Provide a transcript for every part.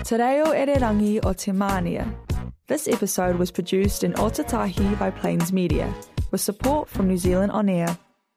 Te reo Ererangi o Te Mānia. This episode was produced in Otatahi by Plains Media, with support from New Zealand On Air.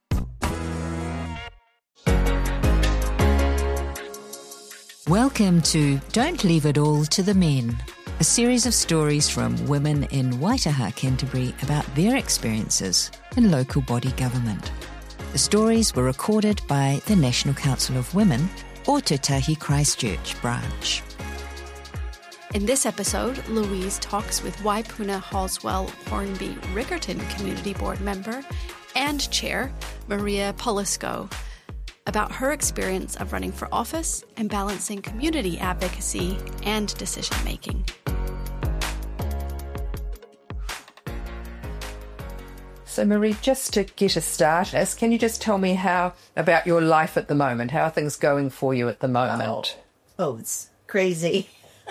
Welcome to Don't Leave It All to the Men, a series of stories from women in Waitaha, Canterbury about their experiences in local body government. The stories were recorded by the National Council of Women, Ōtautahi Christchurch branch. In this episode, Louise talks with Waipuna Halswell Hornby Riccarton Community Board member and Chair Maria Polisco about her experience of running for office and balancing community advocacy and decision-making. So Marie, just to get us started, can you just tell me about your life at the moment? How are things going for you at the moment? Oh, it's crazy.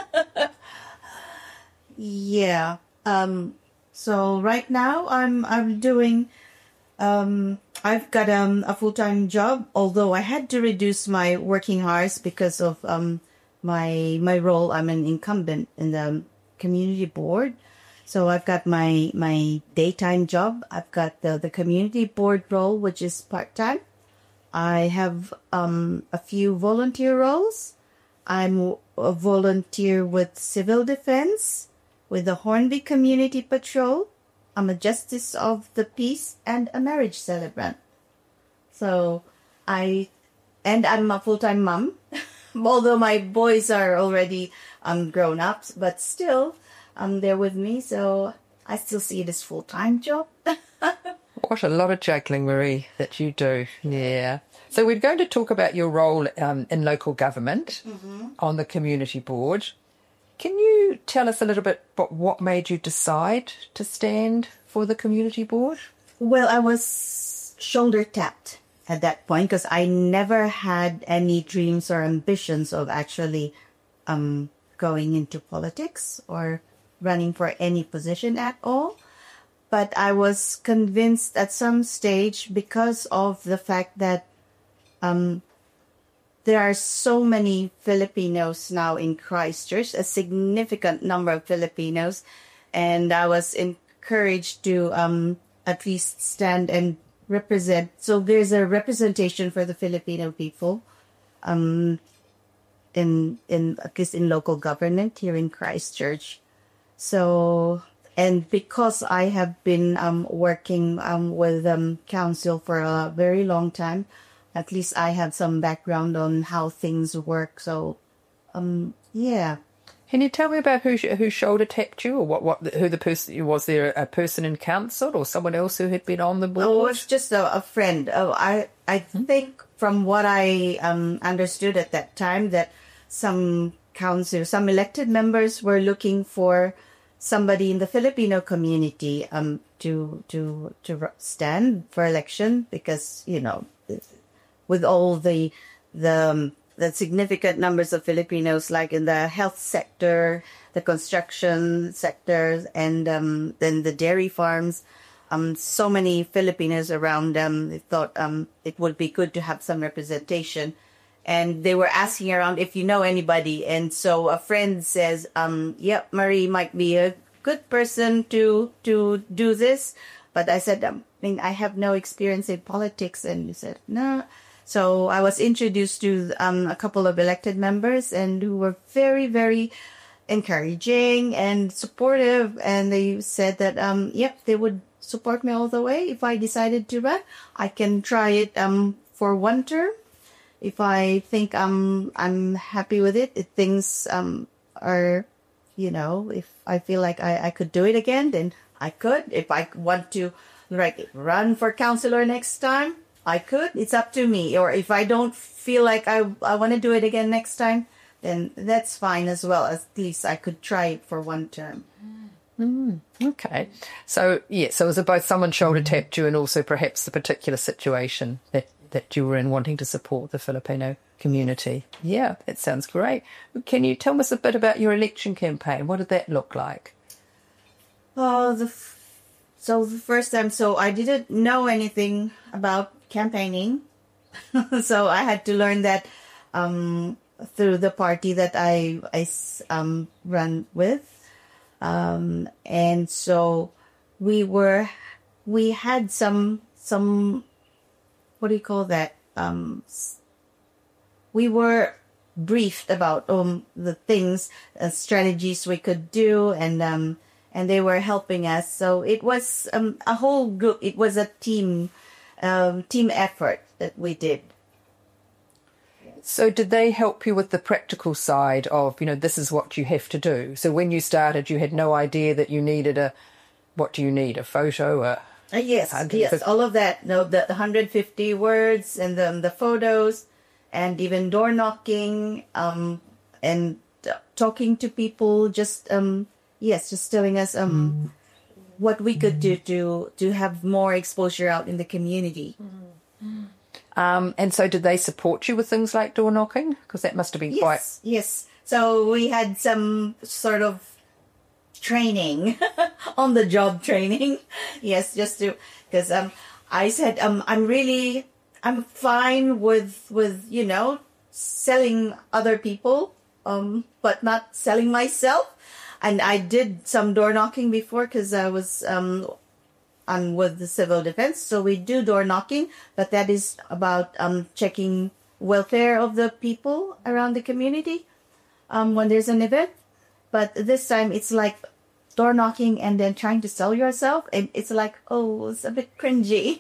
Yeah. So right now I'm doing, I've got a full-time job, although I had to reduce my working hours because of my role. I'm an incumbent in the community board. So I've got my daytime job. I've got the community board role, which is part-time. I have a few volunteer roles. I'm a volunteer with Civil Defense, with the Hornby Community Patrol. I'm a Justice of the Peace and a marriage celebrant. So I'm a full-time mom, although my boys are already grown ups, but still they're with me. So I still see it as full-time job. What a lot of juggling, Marie, that you do. Yeah. So we're going to talk about your role in local government on the community board. Can you tell us a little bit about what made you decide to stand for the community board? Well, I was shoulder tapped at that point because I never had any dreams or ambitions of actually going into politics or running for any position at all. But I was convinced at some stage because of the fact that there are so many Filipinos now in Christchurch, a significant number of Filipinos, and I was encouraged to at least stand and represent. So there's a representation for the Filipino people in at least in local government here in Christchurch. So, and because I have been working with council for a very long time, at least I have some background on how things work. So, yeah. Can you tell me about who shoulder tapped you, or who the person was? There a person in council or someone else who had been on the board? Oh, it's just a friend. I think from what I understood at that time that some elected members were looking for somebody in the Filipino community to stand for election because, you know, with all the significant numbers of Filipinos, like in the health sector, the construction sector, and then the dairy farms, so many Filipinos around them. They thought it would be good to have some representation. And they were asking around if you know anybody. And so a friend says, yep, Marie might be a good person to do this. But I said, I have no experience in politics. And he said, no. So I was introduced to a couple of elected members and who were very, very encouraging and supportive. And they said that, yep, they would support me all the way. If I decided to run, I can try it for one term. If I think I'm happy with it, if things are, you know, if I feel like I could do it again, then I could. If I want to run for councillor next time, I could. It's up to me. Or if I don't feel like I want to do it again next time, then that's fine as well. At least I could try it for one term. Okay. So, yeah, so was it both someone shoulder tapped you and also perhaps the particular situation that you were in wanting to support the Filipino community? Yeah, that sounds great. Can you tell us a bit about your election campaign? What did that look like? So the first time, I didn't know anything about campaigning. So I had to learn that through the party that I run with. And so we had some, what do you call that? We were briefed about the things, strategies we could do, and they were helping us. So it was a whole group. It was a team effort that we did. So did they help you with the practical side of, this is what you have to do? So when you started, you had no idea that you needed what do you need? A photo? Yes, all of that. No, the 150 words and the photos, and even door knocking, and talking to people. Just telling us what we could do to have more exposure out in the community. And so did they support you with things like door knocking? Because that must have been quite... Yes. So we had some sort of training, on-the-job training. Yes, just to... Because I said, I'm fine with selling other people, but not selling myself. And I did some door knocking before because I was... I'm with the civil defense, so we do door knocking, but that is about checking welfare of the people around the community when there's an event. But this time it's like door knocking and then trying to sell yourself, and it's like, it's a bit cringy.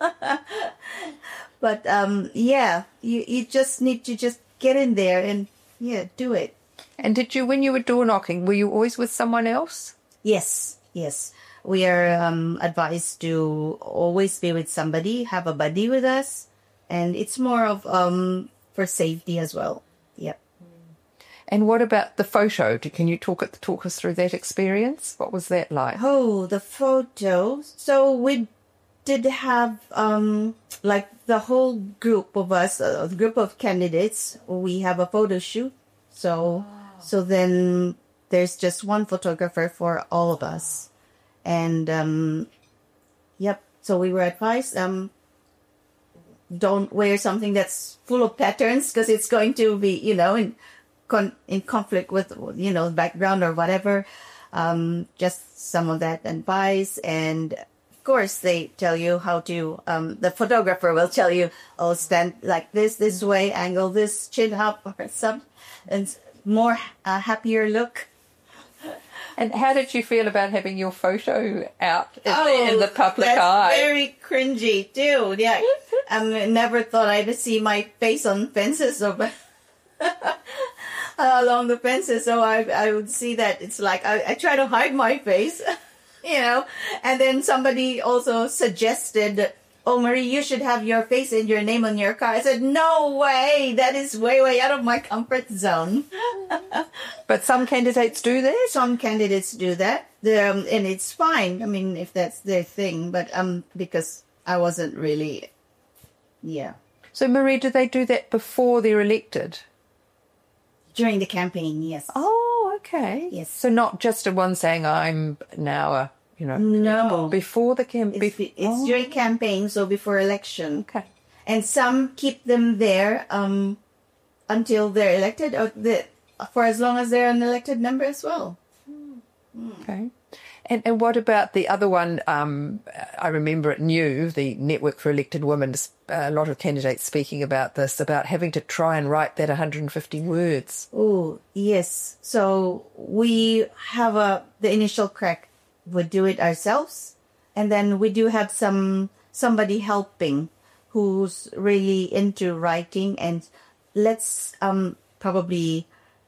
But you just need to just get in there and do it. And did you, when you were door knocking, were you always with someone else? Yes. We are advised to always be with somebody, have a buddy with us, and it's more of for safety as well. Yep. And what about the photo? Can you talk us through that experience? What was that like? Oh, the photo. So we did have like the whole group of us, a group of candidates. We have a photo shoot. So then there's just one photographer for all of us. And, so we were advised, don't wear something that's full of patterns because it's going to be, in conflict with, background or whatever. Just some of that advice. And of course, they tell you how to, the photographer will tell you, stand like this way, angle this, chin up or some, and more happier look. And how did you feel about having your photo out in the public eye? That's very cringy too. Yeah, I never thought I'd see my face on fences or along the fences. So I would see that. It's like I try to hide my face, And then somebody also suggested, Marie, you should have your face and your name on your car. I said, no way. That is way out of my comfort zone. But some candidates do that? Some candidates do that. And it's fine. I mean, if that's their thing. But because I wasn't really, So, Marie, do they do that before they're elected? During the campaign, yes. Oh, okay. Yes. So not just a one saying, I'm now a... No. Before the campaign? It's during campaign, so before election. Okay. And some keep them there until they're elected, or for as long as they're an elected member as well. Okay. And what about the other one? I remember at New, the Network for Elected Women, a lot of candidates speaking about this, about having to try and write that 150 words. Oh, yes. So we have the initial crack. We do it ourselves, and then we do have somebody helping who's really into writing, and let's probably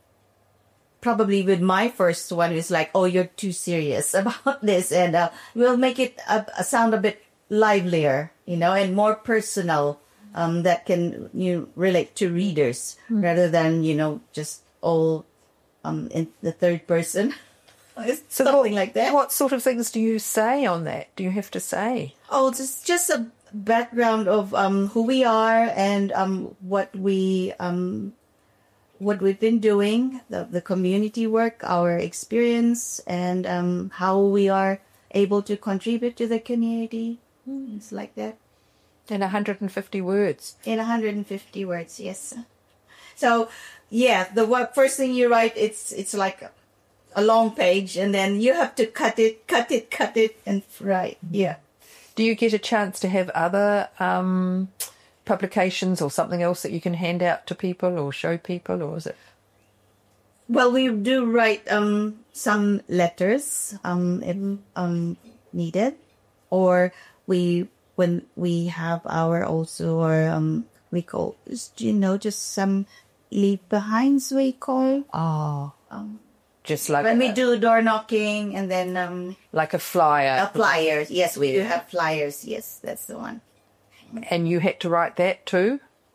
with my first one is like, you're too serious about this, and we'll make it sound a bit livelier, and more personal, that can relate to readers rather than just all in the third person. So something like that. What sort of things do you say on that? Do you have to say? It's just a background of who we are and what we've been doing, the community work, our experience, and how we are able to contribute to the community. It's like that. In 150 words. In 150 words, yes. So, yeah, first thing you write, it's like a long page, and then you have to cut it, and write. Yeah. Do you get a chance to have other publications or something else that you can hand out to people or show people, or is it? Well, we do write some letters if needed, or when we have our we call, just some leave behinds, we call. Oh, just like when we do door knocking, and then like a flyer. Flyers, yes, we do have flyers. Yes, that's the one. And you had to write that too?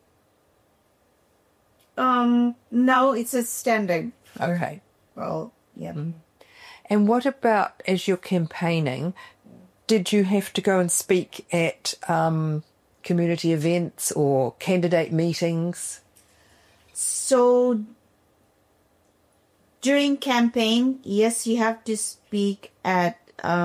No, it's a standard. Okay. Well, yeah. And what about, as you're campaigning, did you have to go and speak at community events or candidate meetings? So during campaign, yes, you have to speak at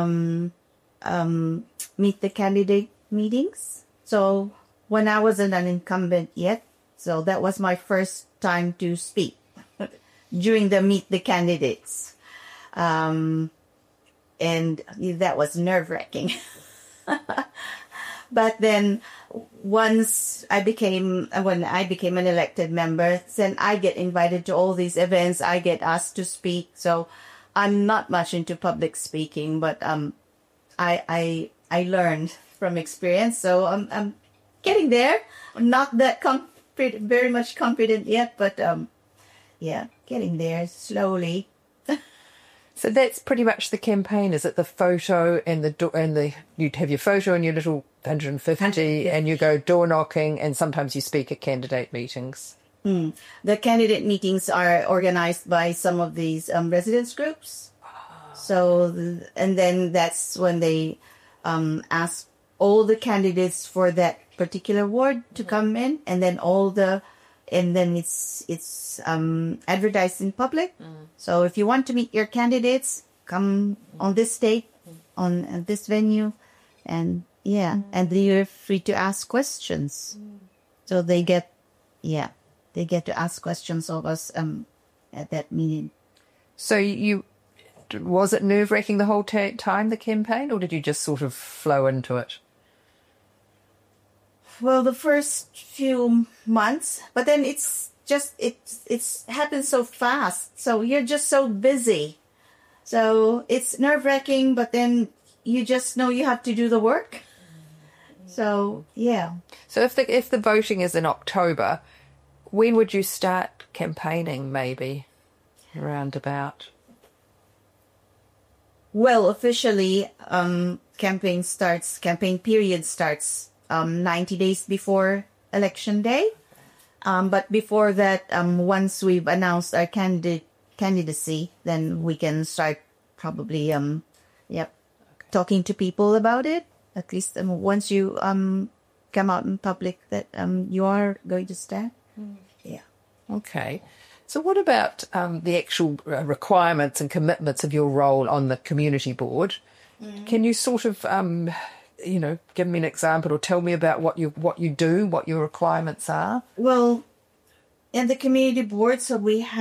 meet the candidate meetings. So when I wasn't an incumbent yet, so that was my first time to speak during the meet the candidates. And that was nerve-wracking. But then when I became an elected member, then I get invited to all these events. I get asked to speak. So I'm not much into public speaking, but I learned from experience. So I'm getting there. I'm not that very much confident yet, but yeah, getting there slowly. So that's pretty much the campaign, is it? The photo and you'd have your photo and your little 150 and you go door knocking, and sometimes you speak at candidate meetings. The candidate meetings are organized by some of these residents groups. So, and then that's when they ask all the candidates for that particular ward to come in, and then it's advertised in public. So if you want to meet your candidates, come on this date, on this venue, and and you're free to ask questions. So they get to ask questions of us at that meeting. So was it nerve-wracking the whole time, the campaign, or did you just sort of flow into it? Well, the first few months, but then it's happened so fast. So you're just so busy. So it's nerve-wracking, but then you just know you have to do the work. So, yeah. So if the voting is in October, when would you start campaigning, maybe, around about? Well, officially, campaign period starts 90 days before election day. But before that, once we've announced our candidacy, then we can start probably, talking to people about it. At least once you come out in public that you are going to stand. Yeah. Okay. So what about the actual requirements and commitments of your role on the community board? Can you sort of, give me an example or tell me about what you do, what your requirements are? Well, in the community board, so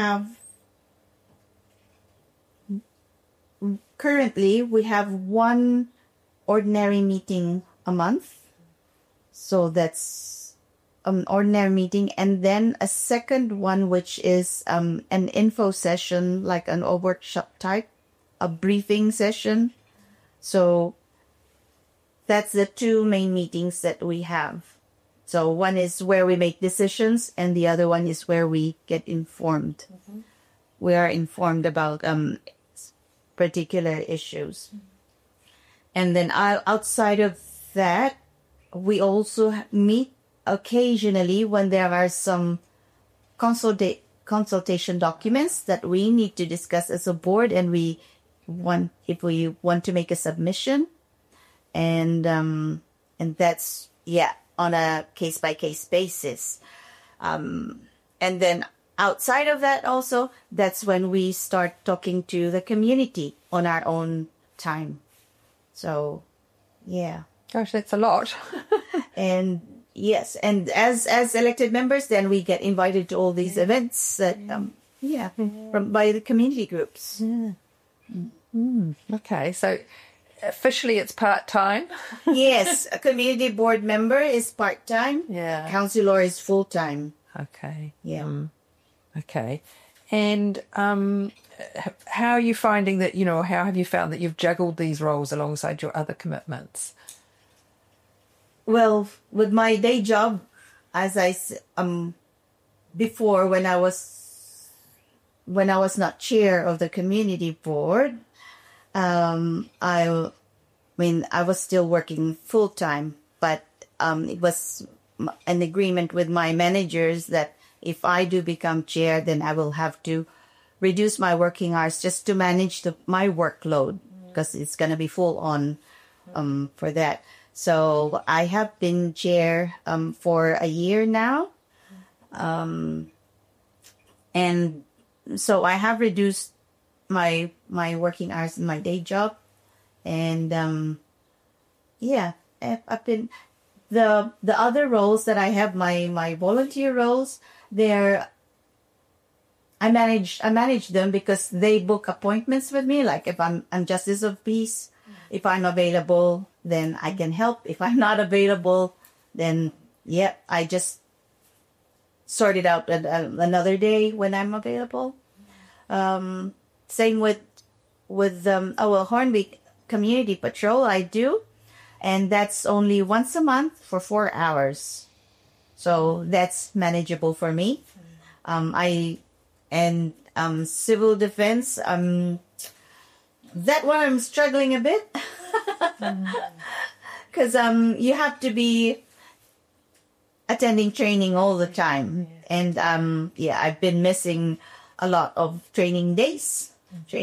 currently we have one ordinary meeting a month. So that's an ordinary meeting, and then a second one, which is an info session, like an workshop type, a briefing session. So that's the two main meetings that we have. So one is where we make decisions, and the other one is where we get informed. We are informed about particular issues. And then outside of that, we also meet occasionally when there are some consultation documents that we need to discuss as a board, and if we want to make a submission, and that's on a case-by-case basis. And then outside of that also, that's when we start talking to the community on our own time. So, yeah. Gosh, that's a lot. And Yes, and as elected members, then we get invited to all these events that from by the community groups. Okay, so officially it's part-time. Yes, a community board member is part-time. Yeah. Councillor is full-time. Okay. Yeah. Okay. And how are you finding that, how have you found that you've juggled these roles alongside your other commitments? Well, with my day job, as I before, when I was not chair of the community board, I was still working full time, but it was an agreement with my managers that if I do become chair, then I will have to reduce my working hours just to manage my workload, because it's going to be full on for that. So I have been chair for a year now. And so I have reduced my working hours in my day job. And I've been the other roles that I have, my volunteer roles, I manage them because they book appointments with me. Like if I'm Justice of Peace, if I'm available, then I can help. If I'm not available, then I just sort it out another day when I'm available. Same with Hornby Community Patrol, I do, and that's only once a month for 4 hours, so that's manageable for me. Civil defense, that one I'm struggling a bit because you have to be attending training all the time, and I've been missing a lot of training days.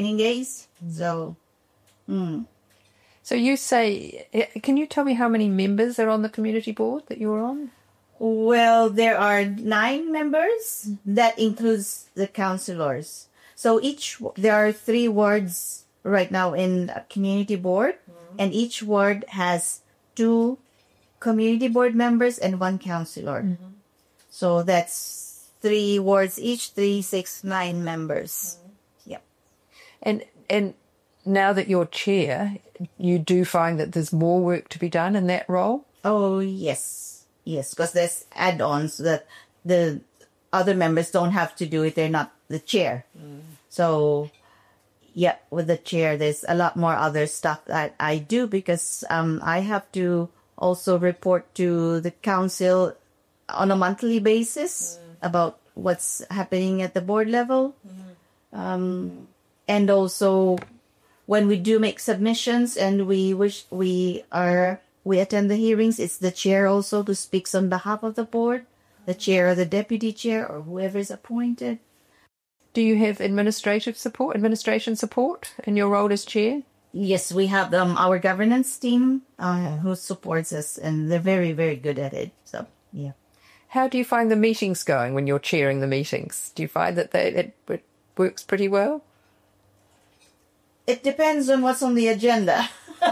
So you say, can you tell me how many members are on the community board that you're on? Well, there are 9 members. That includes the councillors. So there are 3 wards right now in a community board, and each ward has 2 community board members and 1 councillor. So that's 3 wards each, 3, 6, 9 members. Yep. And now that you're chair, you do find that there's more work to be done in that role? Oh, yes, because there's add-ons that the other members don't have to do it. They're not the chair. So, with the chair, there's a lot more other stuff that I do because I have to also report to the council on a monthly basis about what's happening at the board level. And also, when we do make submissions and we attend the hearings, it's the chair also who speaks on behalf of the board, the chair or the deputy chair or whoever is appointed. Do you have administration support in your role as chair? Yes, we have our governance team who supports us, and they're very, very good at it. So, yeah. How do you find the meetings going when you're chairing the meetings? Do you find that it works pretty well? It depends on what's on the agenda.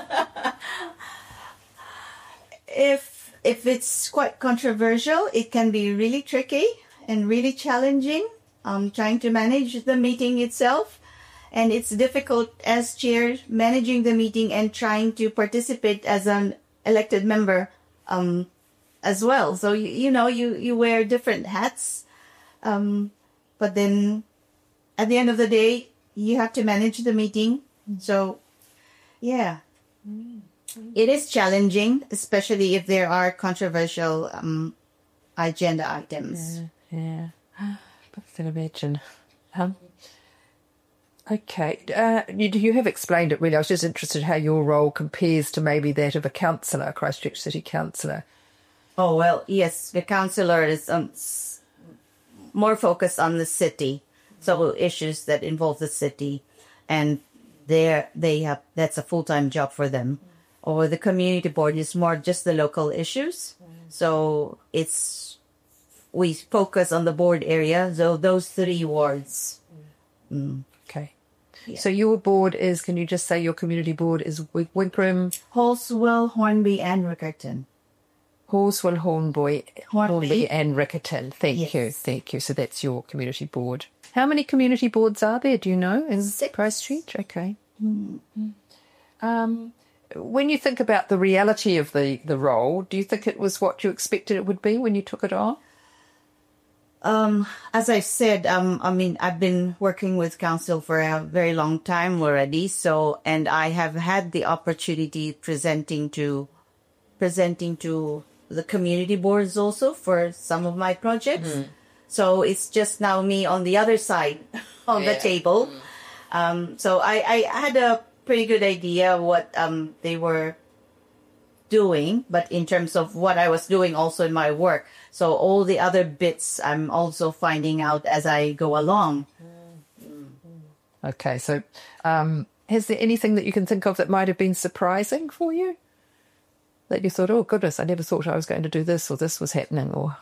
If it's quite controversial, it can be really tricky and really challenging. Trying to manage the meeting itself, and it's difficult as chair managing the meeting and trying to participate as an elected member as well. So you wear different hats, but then at the end of the day you have to manage the meeting. So it is challenging, especially if there are controversial agenda items. Yeah. I can imagine. Okay. You have explained it really. I was just interested how your role compares to maybe that of a councillor, Christchurch City councillor. Oh, well, yes. The councillor is more focused on the city. So issues that involve the city. And that's a full-time job for them. Or the community board is more just the local issues. So we focus on the board area, so those 3 wards. Okay. Yeah. So your board is, can you just say your community board is Winkram? Halswell, Hornby and Riccarton. Horswell, Hornby and Riccarton. Thank you. Yes. Thank you. So that's your community board. How many community boards are there, do you know, in 6. Christchurch? Okay. When you think about the reality of the role, do you think it was what you expected it would be when you took it on? As I said, I've been working with council for a very long time already. So, and I have had the opportunity presenting to the community boards also for some of my projects. Mm. So it's just now me on the other side of the table. So I had a pretty good idea what they were doing, but in terms of what I was doing also in my work. So all the other bits I'm also finding out as I go along. Okay, so is there anything that you can think of that might have been surprising for you? That you thought, oh goodness, I never thought I was going to do this, or this was happening, or...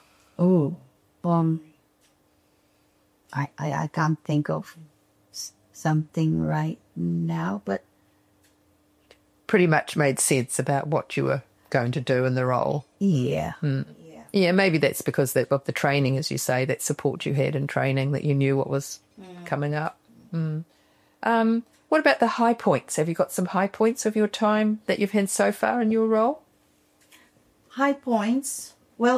I can't think of something right now, but Pretty much made sense about what you were going to do in the role. yeah. Yeah, maybe that's because of the training, as you say, that support you had in training, that you knew what was coming up. What about the high points? Have you got some high points of your time that you've had so far in your role? High points.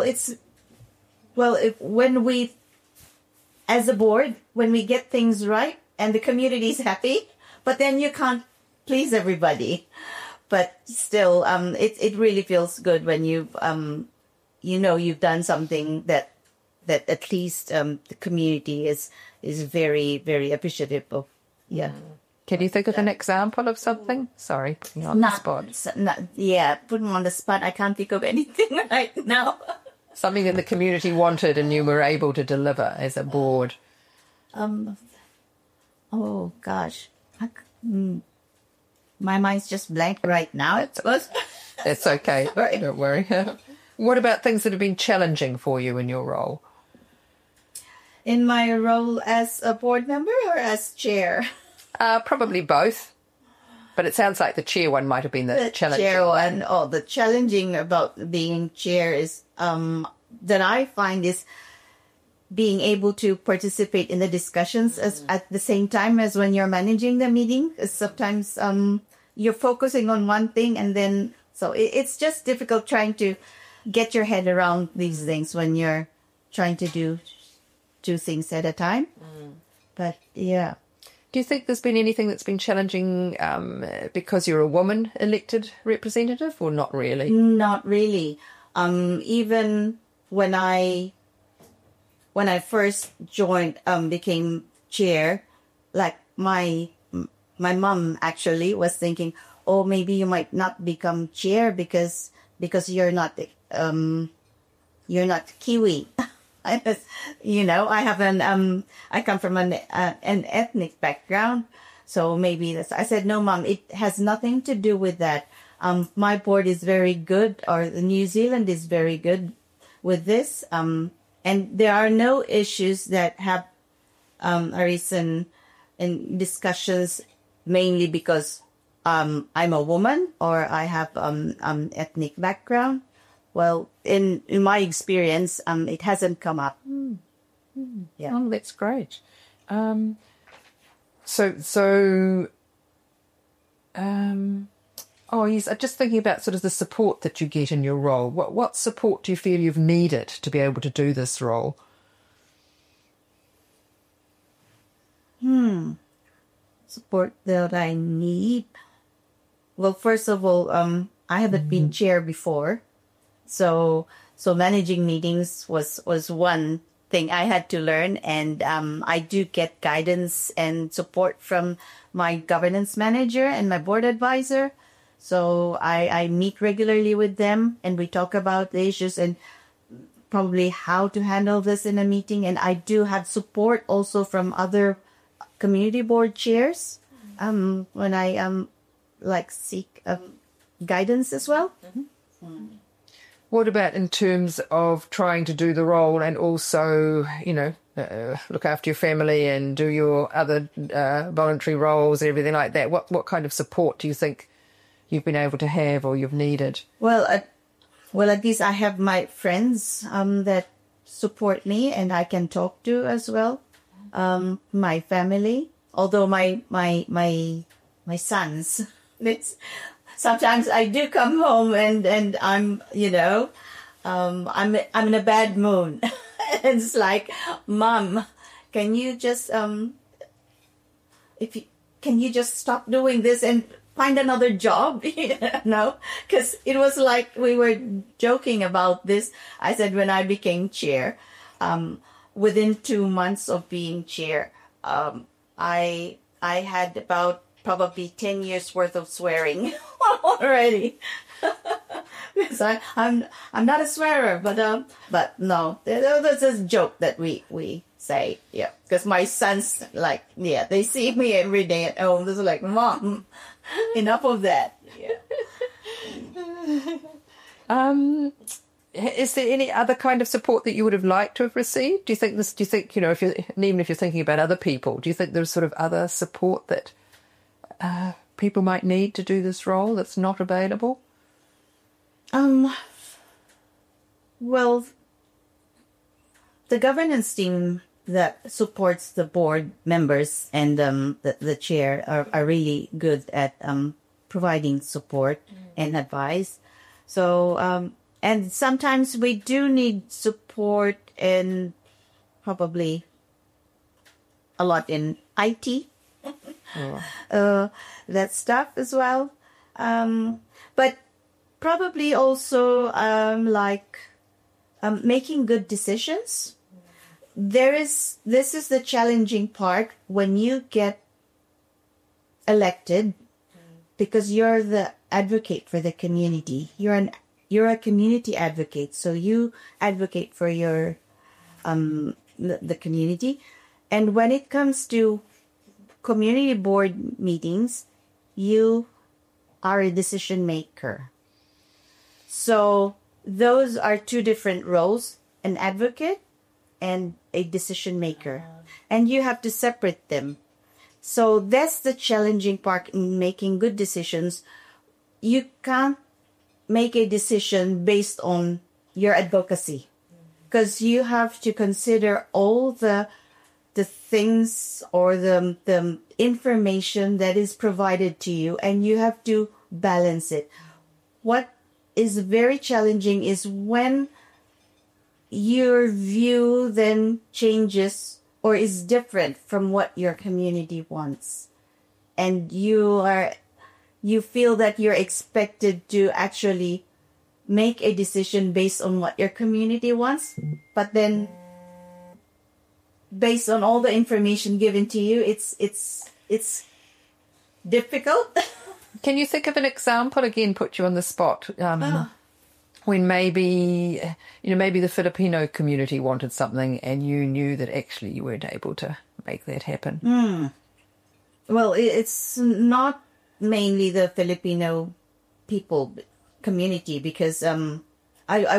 When we, as a board, when we get things right and the community is happy, but then you can't please everybody. But still, it really feels good when you've done something that at least the community is very, very appreciative of. Yeah. Can you think of an example of something? Sorry, putting you on the spot. Put them on the spot. I can't think of anything right now. Something that the community wanted and you were able to deliver as a board. Oh gosh, my mind's just blank right now. It's okay. Don't worry. What about things that have been challenging for you in your role? In my role as a board member or as chair? Probably both. But it sounds like the chair one might have been the challenging. Chair one. Oh, the challenging about being chair is that I find is being able to participate in the discussions at the same time as when you're managing the meeting. Sometimes you're focusing on one thing and then so it's just difficult trying to get your head around these things when you're trying to do two things at a time. But yeah. Do you think there's been anything that's been challenging because you're a woman elected representative, or not really? Not really. Even when I first joined, became chair, like my mom actually was thinking, oh, maybe you might not become chair because you're not Kiwi. I come from an ethnic background, so maybe that's. I said, no, Mom, it has nothing to do with that. My board is very good, or New Zealand is very good with this, and there are no issues that have arisen in discussions, mainly because I'm a woman or I have ethnic background. Well, in my experience, it hasn't come up. Yeah. Oh, that's great. Oh, yes. I'm just thinking about sort of the support that you get in your role. What support do you feel you've needed to be able to do this role? Support that I need. Well, first of all, I haven't been chair before. So managing meetings was one thing I had to learn, and I do get guidance and support from my governance manager and my board advisor. So I meet regularly with them, and we talk about the issues and probably how to handle this in a meeting. And I do have support also from other community board chairs when I seek guidance as well. What about in terms of trying to do the role and also, look after your family and do your other voluntary roles and everything like that? What kind of support do you think you've been able to have or you've needed? Well, well, at least I have my friends that support me and I can talk to as well. My family, although my sons, sometimes I do come home and I'm, I'm in a bad mood. It's like, Mom, can you just can you just stop doing this and find another job? No, because it was like we were joking about this. I said when I became chair, within 2 months of being chair, I had about probably 10 years worth of swearing already. Because I'm not a swearer, but no, that's a joke that we say, yeah. Because my sons, they see me every day at home. They're like, Mom, enough of that. Yeah. Is there any other kind of support that you would have liked to have received? Do you think, even if you're thinking about other people, do you think there's sort of other support that people might need to do this role that's not available? Well, the governance team that supports the board members and the chair are really good at providing support and advice. So, and sometimes we do need support in probably a lot in IT, that stuff as well. But probably also making good decisions. This is the challenging part when you get elected, because you're the advocate for the community. You're a community advocate, so you advocate for your the community. And when it comes to community board meetings, you are a decision maker. So those are two different roles, an advocate and a decision maker. And you have to separate them. So that's the challenging part in making good decisions. You can't make a decision based on your advocacy, because you have to consider all the things or the information that is provided to you, and you have to balance it. What is very challenging is when your view then changes or is different from what your community wants, and you feel that you're expected to actually make a decision based on what your community wants, but then based on all the information given to you, it's difficult. Can you think of an example? Again, put you on the spot. When maybe the Filipino community wanted something and you knew that actually you weren't able to make that happen. Well, it's not mainly the Filipino community, because I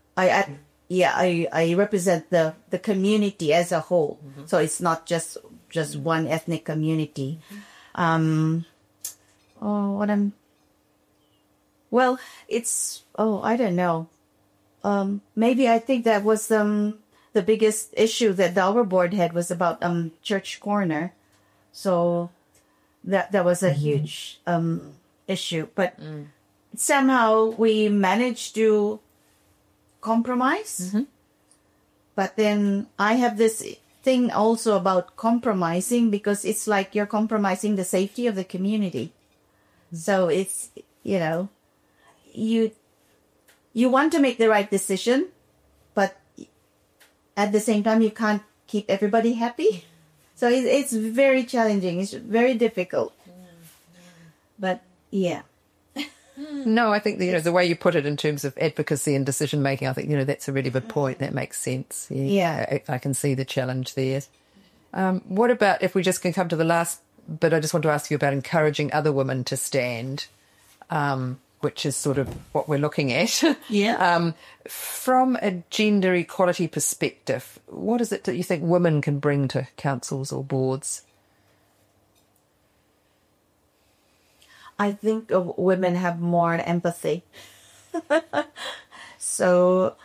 represent the community as a whole. Mm-hmm. So it's not just one ethnic community. I don't know. Maybe I think that was the biggest issue that our board had was about church corner. So that was a huge issue. But somehow we managed to compromise. Mm-hmm. But then I have this thing also about compromising, because it's like you're compromising the safety of the community. So it's, you want to make the right decision, but at the same time, you can't keep everybody happy. So it's very challenging. It's very difficult. But yeah. No, I think the way you put it in terms of advocacy and decision making, I think that's a really good point. That makes sense. Yeah. I can see the challenge there. What about if we just can come to the last bit? I just want to ask you about encouraging other women to stand, which is sort of what we're looking at. Yeah. From a gender equality perspective, what is it that you think women can bring to councils or boards? I think women have more empathy. So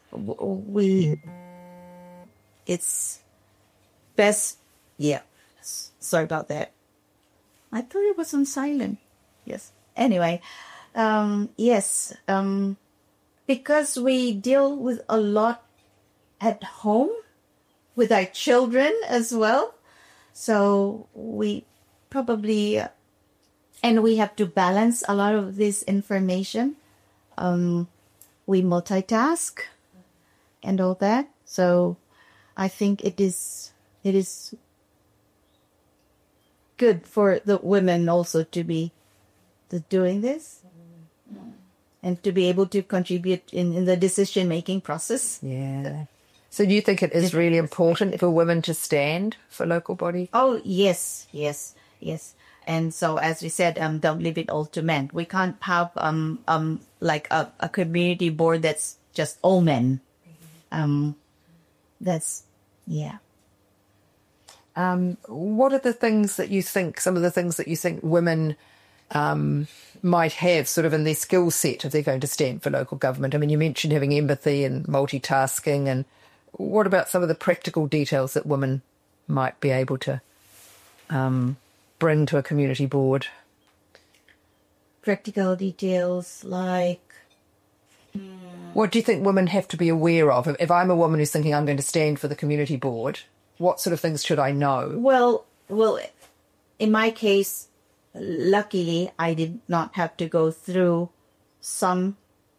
it's best. Yeah. Sorry about that. I thought it was on silent. Yes. Anyway, yes. Because we deal with a lot at home with our children as well. So we probably, and we have to balance a lot of this information. We multitask and all that. So I think it is good for the women also to be doing this and to be able to contribute in the decision-making process. Yeah. So do you think it is really important for women to stand for local body? Oh, yes. And so, as we said, don't leave it all to men. We can't have like a community board that's just all men. Yeah. What are the things that you think, some of the things that you think women might have sort of in their skill set if they're going to stand for local government? I mean, you mentioned having empathy and multitasking, and what about some of the practical details that women might be able to bring to a community board? Practical details like... What do you think women have to be aware of? If I'm a woman who's thinking I'm going to stand for the community board, what sort of things should I know? Well, in my case, luckily, I did not have to go through some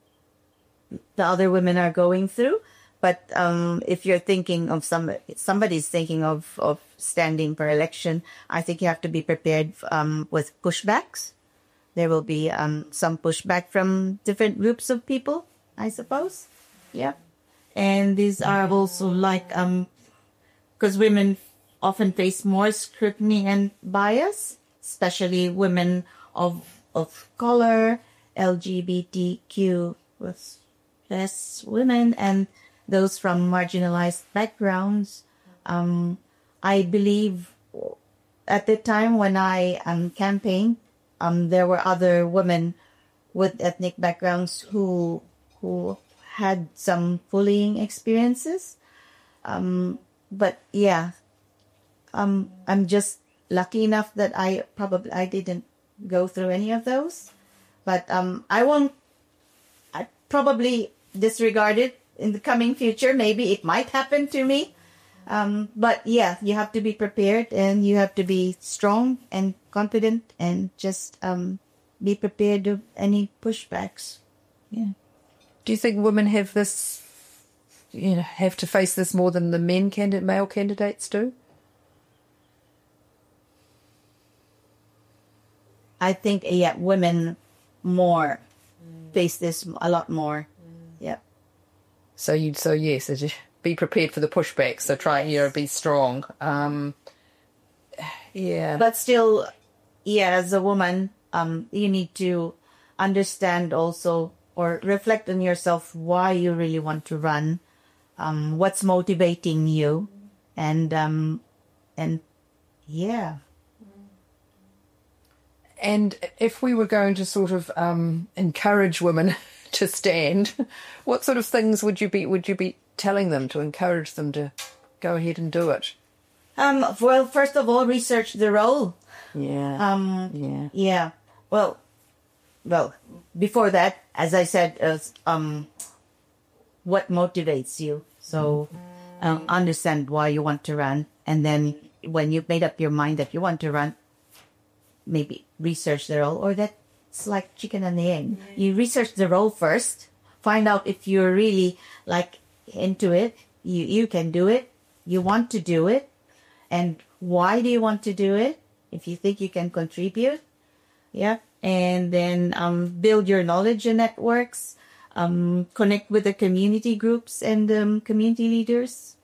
the other women are going through. But if you're thinking of somebody's thinking of standing for election, I think you have to be prepared with pushbacks. There will be some pushback from different groups of people, I suppose. Yeah. And these are also like, because women often face more scrutiny and bias, especially women of color, LGBTQ plus women, and those from marginalized backgrounds. I believe at the time when I campaigned, there were other women with ethnic backgrounds who had some bullying experiences. But yeah, I'm just lucky enough that I didn't go through any of those. But I probably disregard it in the coming future. Maybe it might happen to me. But yeah, you have to be prepared and you have to be strong and confident and just be prepared of any pushbacks. Yeah. Do you think women have this, have to face this more than the male candidates do? I think, yeah, women more face this a lot more. Yeah. So yes, be prepared for the pushback. So try and be strong. Yeah. But still, yeah, as a woman, you need to understand also or reflect on yourself why you really want to run, what's motivating you, and yeah. And if we were going to sort of encourage women to stand, what sort of things would you be telling them to encourage them to go ahead and do it? Well, first of all, research the role. Yeah. Yeah. Well, before that, as I said, what motivates you. So understand why you want to run. And then when you've made up your mind that you want to run, maybe research the role. Or that's like chicken and the egg. Yeah. You research the role first. Find out if you're really like into it. You can do it. You want to do it. And why do you want to do it? If you think you can contribute. Yeah. And then build your knowledge and networks. Connect with the community groups and community leaders.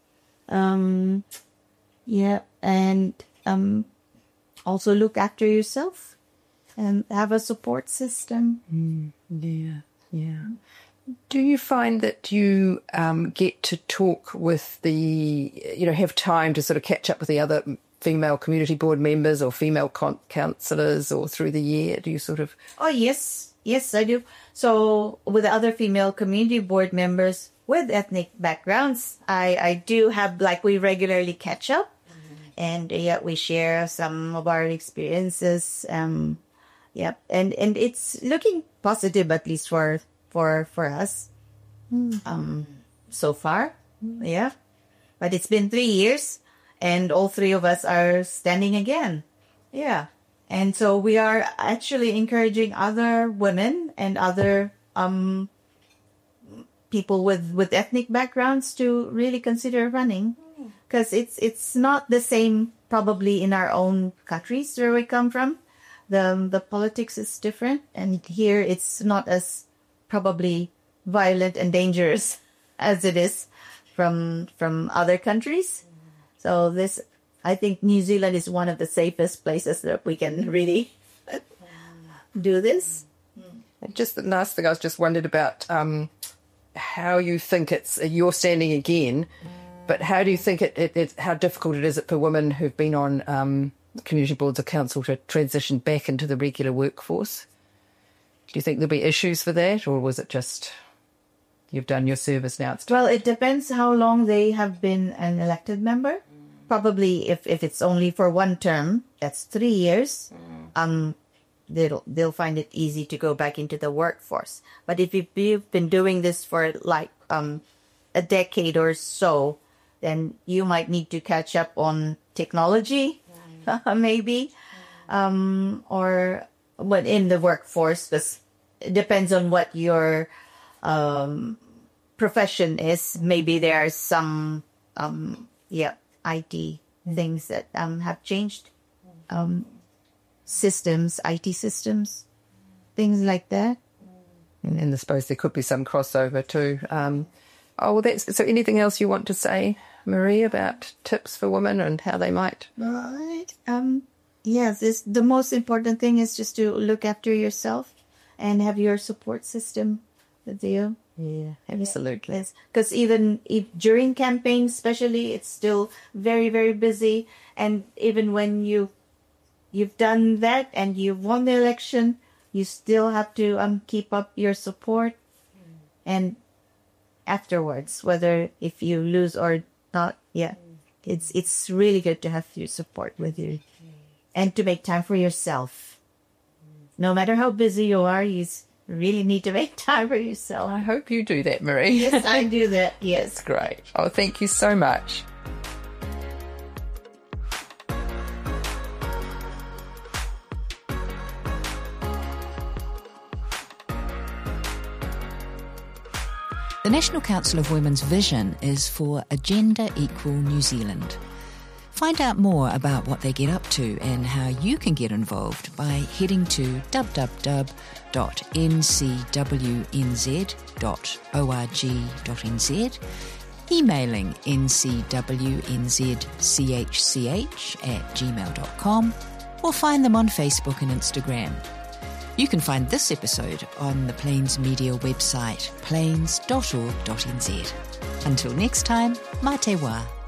Yeah. And also look after yourself and have a support system. Yeah. Do you find that you get to talk with have time to sort of catch up with the other female community board members or female councillors or through the year? Do you sort of... Oh, yes. Yes, I do. So with other female community board members with ethnic backgrounds, I do have, like, we regularly catch up. And we share some of our experiences. And it's looking positive, at least for us. So far. Yeah. But it's been 3 years and all three of us are standing again. Yeah. And so we are actually encouraging other women and other people with ethnic backgrounds to really consider running. Because it's not the same probably in our own countries where we come from. The politics is different. And here it's not as probably violent and dangerous as it is from other countries. So I think New Zealand is one of the safest places that we can really do this. Just the last thing I was just wondered about how you think you're standing again, but how do you think how difficult it is for women who've been on community boards or council to transition back into the regular workforce? Do you think there'll be issues for that, or was it just you've done your service now? Well, it depends how long they have been an elected member. Probably if it's only for one term, that's 3 years, they'll find it easy to go back into the workforce. But if you've been doing this for like a decade or so, then you might need to catch up on technology, maybe, or but in the workforce, because it depends on what your profession is. Maybe there are some IT things that have changed, IT systems, things like that. And I suppose there could be some crossover too. So anything else you want to say, Marie, about tips for women and how they might? Right. Yes, the most important thing is just to look after yourself and have your support system with you. Yeah, absolutely. Because even if during campaigns, especially, it's still very, very busy. And even when you've done that and you've won the election, you still have to keep up your support. And afterwards, whether if you lose or not, it's really good to have your support with you. And to make time for yourself. No matter how busy you are, you really need to make time for yourself. I hope you do that, Marie. Yes, I do that. Yes. That's great. Oh, thank you so much. The National Council of Women's vision is for a gender equal New Zealand. Find out more about what they get up to and how you can get involved by heading to www.ncwnz.org.nz, emailing ncwnzchch@gmail.com, or find them on Facebook and Instagram. You can find this episode on the Plains Media website, plains.org.nz. Until next time, mā te wā.